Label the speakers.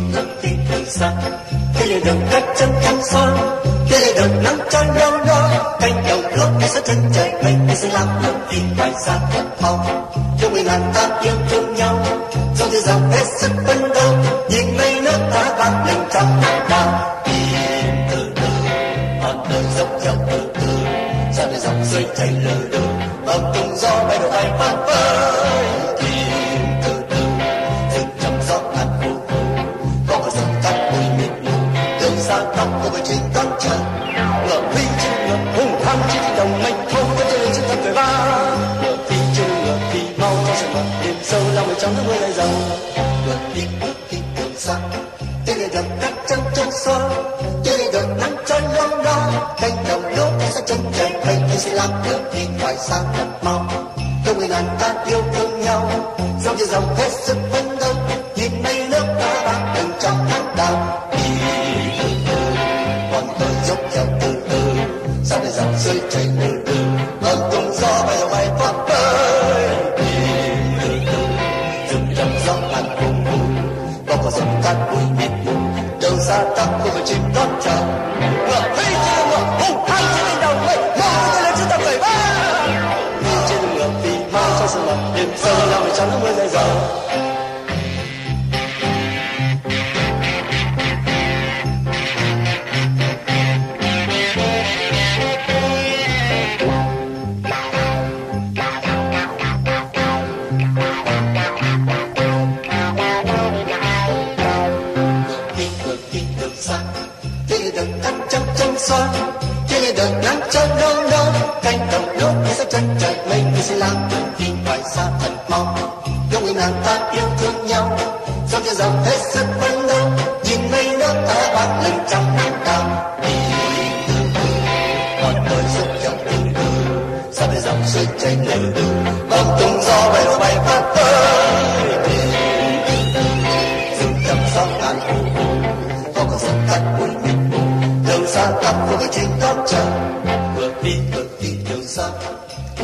Speaker 1: ngước nhìn từ xa. Khi lìa đường cách chân trăng xoan, khi lìa đường nắng trói nâu đó, cánh đồng lúa hay sát chân trời mây, mình sẽ làm ngước nhìn ngoài xa thật mau. Cho người ngàn ta yêu thương nhau, dòng thì dòng hết sức phấn đấu, nhìn mây nước ta vang lên trong nắng đào. Tìm từ từ, ngọn đời dốc theo từ từ, ra đời dòng suối chảy lờ đờ, ấm tung gió bay đầu bay phất phới. Tìm từ từ, rừng trầm gió ngàn phù phù, có một dòng cát bụi mịt mù, đường xa tóc của bầu trời đón chờ. Ngựa phi trên ngựa hùng hăng trên đồng mênh mông, có chơi trên thân cười vang. Ngựa phi trên ngựa phi mau trong sương mờ đêm sâu, lòng người trong nước mưa lại dầu. Ngựa đi đường xa, trên lìa đường cách chân trăng xoan, trên lìa đường nắng trói nâu đó, cánh đồng lúa hay sát chân trời mây, mình sẽ làm ngước nhìn ngoài xa thật mau. Cho người ngàn ta yêu thương nhau, dòng thì dòng hết sức phấn đấu, nhìn mây nước ta vang từng trong nắng đào. Đi từ từ, con tôi dốc theo từ từ, ra đời dòng suối chảy lừ đừ, ấm tung gió bay bay phất phới. Đi từ từ, rừng trầm gió ngàn phù phù, có một dòng cát bụi mịt mù, đâu xa tóc của bầu chim đón chờ. Ngựa phi trên ngựa hùng hăng trên đỉnh đầu mây, mong tôi lên trên tầm vẩy vang. Phi trên ngựa phi mau trong sương mờ đêm sâu, lòng người trong nước mưa rơi dầu. Xoan, trên lìa đường nắng trói nâu nâu, cánh đồng lúa hay sát chân trời mây, mình sẽ làm ngước nhìn ngoài xa thật mau. Cho người ngàn ta yêu thương nhau, dòng thì dòng hết sức phấn đấu, nhìn mây nước ta vang lên trong nắng đào. Đi từ từ, con đời dốc theo từ từ, ra đời dòng suối chảy lờ đừ, ấm tung gió bay đầu bay phất phới. Đi từ từ, rừng trầm gió ngàn phù phù, có con sông cát bụi mịt mù, đường xa tóc của người trên đón chờ. Ngược đi đường xa,